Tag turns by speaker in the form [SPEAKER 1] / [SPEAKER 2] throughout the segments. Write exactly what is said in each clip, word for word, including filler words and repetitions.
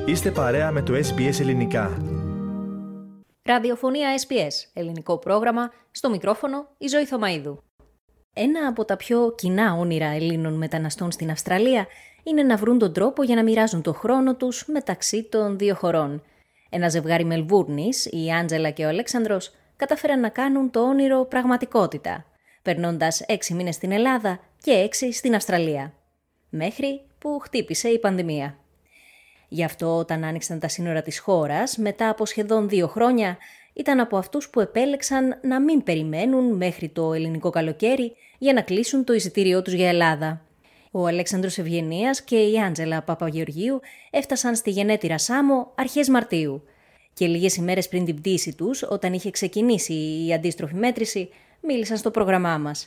[SPEAKER 1] Είστε παρέα με το ες μπι ες Ελληνικά.
[SPEAKER 2] Ραδιοφωνία ες μπι ες, ελληνικό πρόγραμμα, στο μικρόφωνο η Ζωή Θωμαΐδου. Ένα από τα πιο κοινά όνειρα Ελλήνων μεταναστών στην Αυστραλία είναι να βρουν τον τρόπο για να μοιράζουν το χρόνο τους μεταξύ των δύο χωρών. Ένα ζευγάρι Μελβούρνης, η Άντζελα και ο Αλέξανδρος, κατάφεραν να κάνουν το όνειρο πραγματικότητα, περνώντας έξι μήνες στην Ελλάδα και έξι στην Αυστραλία. Μέχρι που χτύπησε η πανδημία. Γι' αυτό όταν άνοιξαν τα σύνορα της χώρας, μετά από σχεδόν δύο χρόνια, ήταν από αυτούς που επέλεξαν να μην περιμένουν μέχρι το ελληνικό καλοκαίρι για να κλείσουν το εισιτήριό τους για Ελλάδα. Ο Αλέξανδρος Ευγενίας και η Άντζελα Παπαγεωργίου έφτασαν στη γενέτειρα Σάμο αρχές Μαρτίου. Και λίγες ημέρες πριν την πτήση τους, όταν είχε ξεκινήσει η αντίστροφη μέτρηση, μίλησαν στο πρόγραμμά μας.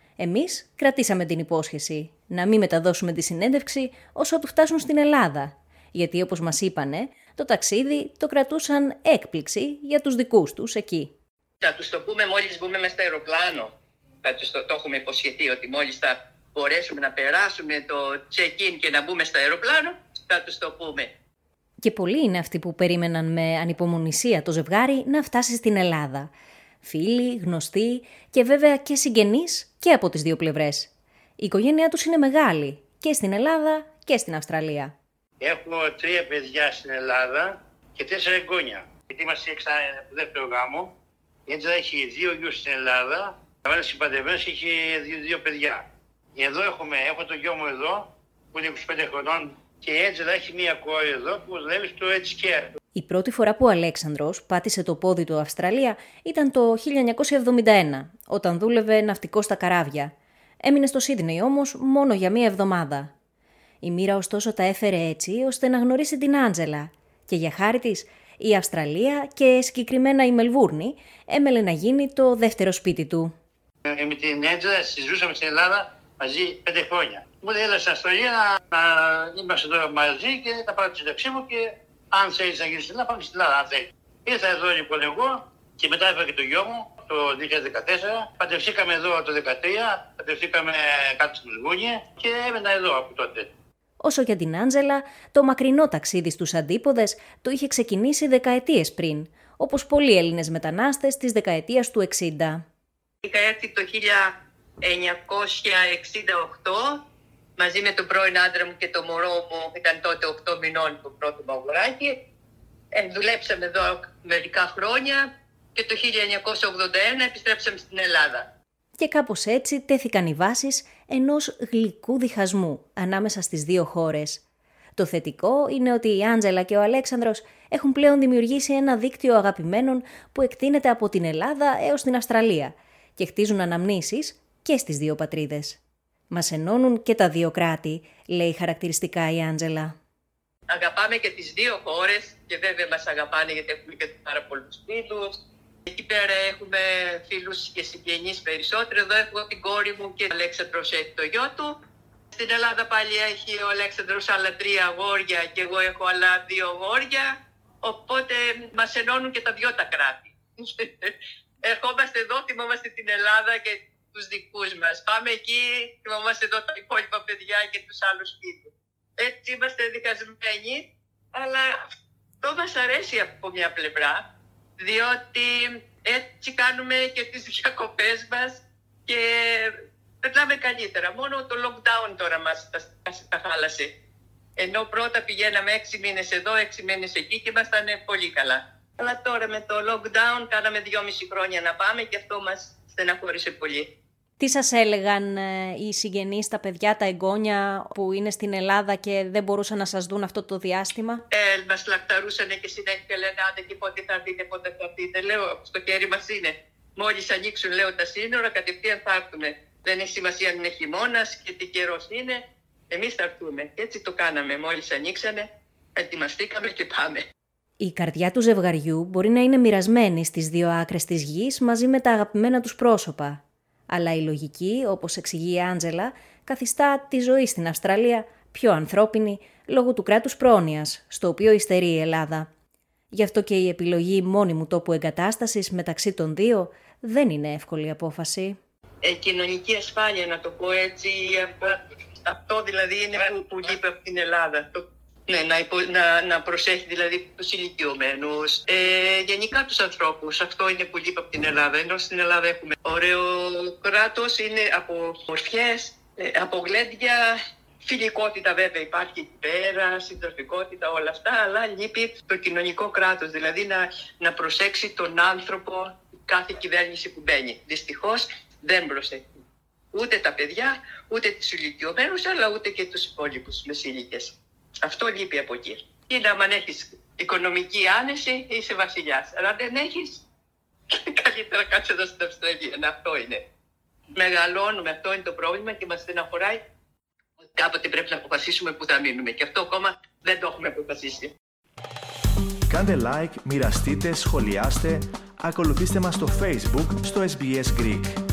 [SPEAKER 2] Εμείς κρατήσαμε την υπόσχεση να μην μεταδώσουμε τη συνέντευξη όσο του φτάσουν στην Ελλάδα. Γιατί όπως μας είπανε, το ταξίδι το κρατούσαν έκπληξη για τους δικούς τους εκεί.
[SPEAKER 3] Θα τους το πούμε μόλις μπούμε μες στο αεροπλάνο. Θα τους το, το έχουμε υποσχεθεί ότι μόλις θα μπορέσουμε να περάσουμε το check-in και να μπούμε στο αεροπλάνο, θα τους το πούμε.
[SPEAKER 2] Και πολλοί είναι αυτοί που περίμεναν με ανυπομονησία το ζευγάρι να φτάσει στην Ελλάδα. Φίλοι, γνωστοί και βέβαια και συγγενείς και από τις δύο πλευρές. Η οικογένειά τους είναι μεγάλη και στην Ελλάδα και στην Αυστραλία.
[SPEAKER 4] Έχω τρία παιδιά στην Ελλάδα και τέσσερα εγγόνια. Γιατί είμαστε εξά δεύτερο γάμο. Η Έντζελα έχει δύο γιους στην Ελλάδα. Ο ένας συμπαντευμένος έχει δύο, δύο παιδιά. Εδώ έχουμε, έχω το γιο μου εδώ που είναι είκοσι πέντε χρονών και η Έντζελα έχει μία κόρη εδώ που δουλεύει στο Edge Care.
[SPEAKER 2] Η πρώτη φορά που ο Αλέξανδρος πάτησε το πόδι του Αυστραλία ήταν το χίλια εννιακόσια εβδομήντα ένα, όταν δούλευε ναυτικό στα καράβια. Έμεινε στο Σίδνεϊ όμως μόνο για μία εβδομάδα. Η μοίρα ωστόσο τα έφερε έτσι ώστε να γνωρίσει την Άντζελα και για χάρη της η Αυστραλία και συγκεκριμένα η Μελβούρνη έμελε να γίνει το δεύτερο σπίτι του.
[SPEAKER 4] Ε, με την Έντζελα συζούσαμε στην Ελλάδα μαζί πέντε χρόνια. Μου λέει έλα στην Αυστραλία να, να είμαστε τώρα μαζί και να πάρω τη σύνταξή μου και αν θέλεις να γίνεις στην Ελλάδα πάμε στην Ελλάδα αν θέλεις. Ήρθα εδώ λοιπόν εγώ και μετά έφερα και το γιο μου το δύο χιλιάδες δεκατέσσερα. Παντρευτήκαμε εδώ το δύο χιλιάδες δεκατρία, παντρευτήκαμε κάτω στη Μελβούρνη και έμενα εδώ από τότε.
[SPEAKER 2] Όσο για την Άντζελα, το μακρινό ταξίδι στους αντίποδες το είχε ξεκινήσει δεκαετίες πριν, όπως πολλοί Έλληνες μετανάστες της δεκαετίας του εξήντα.
[SPEAKER 3] Είχα έρθει το χίλια εννιακόσια εξήντα οκτώ μαζί με τον πρώην άντρα μου και το μωρό μου, ήταν τότε οκτώ μηνών το πρώτο μαγουράκι. Ε, δουλέψαμε εδώ μερικά χρόνια και το χίλια εννιακόσια ογδόντα ένα επιστρέψαμε στην Ελλάδα.
[SPEAKER 2] Και κάπως έτσι τέθηκαν οι βάσεις ενός γλυκού διχασμού ανάμεσα στις δύο χώρες. Το θετικό είναι ότι η Άντζελα και ο Αλέξανδρος έχουν πλέον δημιουργήσει ένα δίκτυο αγαπημένων που εκτείνεται από την Ελλάδα έως την Αυστραλία και χτίζουν αναμνήσεις και στις δύο πατρίδες. Μας ενώνουν και τα δύο κράτη, λέει χαρακτηριστικά η Άντζελα.
[SPEAKER 3] Αγαπάμε και τις δύο χώρες και βέβαια μας αγαπάνε γιατί έχουμε και πάρα πολλούς φίλους. Εκεί πέρα έχουμε φίλους και συγγενείς περισσότερο. Εδώ έχω την κόρη μου και ο Αλέξανδρος έχει το γιο του. Στην Ελλάδα πάλι έχει ο Αλέξανδρος άλλα τρία αγόρια και εγώ έχω άλλα δύο αγόρια. Οπότε μας ενώνουν και τα δυο τα κράτη. Ερχόμαστε εδώ, θυμόμαστε την Ελλάδα και τους δικούς μας. Πάμε εκεί, θυμόμαστε εδώ τα υπόλοιπα παιδιά και τους άλλους φίλους. Έτσι είμαστε δικασμένοι, αλλά αυτό μας αρέσει από μια πλευρά. Διότι έτσι κάνουμε και τις διακοπές μας και περνάμε καλύτερα. Μόνο το lockdown τώρα μας τα, τα χάλασε. Ενώ πρώτα πηγαίναμε έξι μήνες εδώ, έξι μήνες εκεί και ήμασταν πολύ καλά. Αλλά τώρα με το lockdown κάναμε δυόμιση χρόνια να πάμε και αυτό μας στεναχώρησε πολύ.
[SPEAKER 2] Τι σας έλεγαν ε, οι συγγενείς, τα παιδιά, τα εγγόνια που είναι στην Ελλάδα και δεν μπορούσαν να σας δουν αυτό το διάστημα?
[SPEAKER 3] Ε, μας λακταρούσανε και συνέχεια λένε άντε και πότε θα δείτε, πότε θα δείτε. Λέω στο χέρι μας είναι. Μόλις ανοίξουν λέω τα σύνορα κατευθείαν θα έρθουμε. Δεν έχει σημασία αν είναι χειμώνας και τι καιρός είναι. Εμείς θα έρθουμε. Και έτσι το κάναμε. Μόλις ανοίξανε, ετοιμαστήκαμε και πάμε.
[SPEAKER 2] Η καρδιά του ζευγαριού μπορεί να είναι μοιρασμένη στις δύο άκρες της γης μαζί με τα αγαπημένα τους πρόσωπα. Αλλά η λογική, όπως εξηγεί η Άντζελα, καθιστά τη ζωή στην Αυστραλία πιο ανθρώπινη λόγω του κράτους πρόνοιας, στο οποίο υστερεί η Ελλάδα. Γι' αυτό και η επιλογή μόνιμου τόπου εγκατάστασης μεταξύ των δύο δεν είναι εύκολη απόφαση.
[SPEAKER 3] Ε, κοινωνική ασφάλεια, να το πω έτσι, αυτό δηλαδή είναι που, που λείπει από την Ελλάδα. Το Ναι, να, υπο, να, να προσέχει δηλαδή τους ηλικιωμένους, ε, γενικά τους ανθρώπους. Αυτό είναι που λείπει από την Ελλάδα. Ενώ στην Ελλάδα έχουμε ωραίο κράτος, είναι από μορφιές, ε, από γλέντια, φιλικότητα βέβαια υπάρχει εκεί πέρα, συντροφικότητα, όλα αυτά, αλλά λείπει το κοινωνικό κράτος, δηλαδή να, να προσέξει τον άνθρωπο κάθε κυβέρνηση που μπαίνει. Δυστυχώς δεν προσέχει ούτε τα παιδιά, ούτε τους ηλικιωμένους, αλλά ούτε και τους υπόλοιπους μεσήλικες. Αυτό λείπει από εκεί. Είναι άμα έχεις οικονομική άνεση, είσαι βασιλιάς. Αλλά δεν έχεις, καλύτερα κάτσε εδώ στην Αυστραλία. Αυτό είναι. Μεγαλώνουμε, αυτό είναι το πρόβλημα και μας στεναχωράει. Κάποτε πρέπει να αποφασίσουμε που θα μείνουμε. Και αυτό ακόμα δεν το έχουμε αποφασίσει.
[SPEAKER 1] Κάντε like, μοιραστείτε, σχολιάστε, ακολουθήστε μας στο Facebook, στο ες μπι ες Greek.